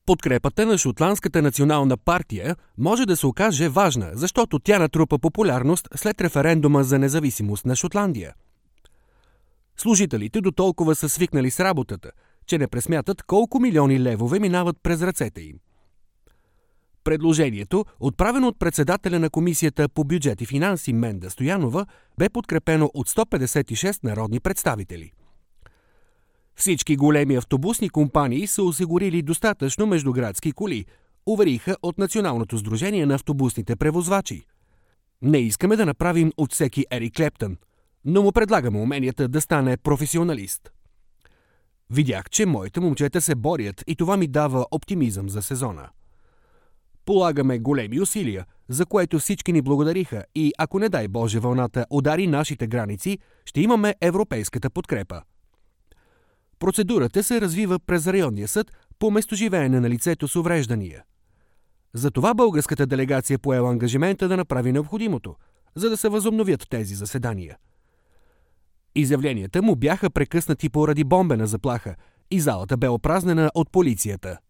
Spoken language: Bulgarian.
Подкрепата на Шотландската национална партия може да се окаже важна, защото тя натрупа популярност след референдума за независимост на Шотландия. Служителите дотолкова са свикнали с работата, че не пресмятат колко милиони левове минават през ръцете им. Предложението, отправено от председателя на Комисията по бюджет и финанси Менда Стоянова, бе подкрепено от 156 народни представители. Всички големи автобусни компании са осигурили достатъчно междуградски коли, увериха от Националното сдружение на автобусните превозвачи. Не искаме да направим от всеки Ерик Клептън, но му предлагаме уменията да стане професионалист. Видях, че моите момчета се борят и това ми дава оптимизъм за сезона. Полагаме големи усилия, за което всички ни благодариха и ако не дай Боже вълната удари нашите граници, ще имаме европейската подкрепа. Процедурата се развива през районния съд по местоживеене на лицето с увреждания. Затова българската делегация поела ангажимента да направи необходимото, за да се възобновят тези заседания. Изявленията му бяха прекъснати поради бомбена заплаха и залата бе опразнена от полицията.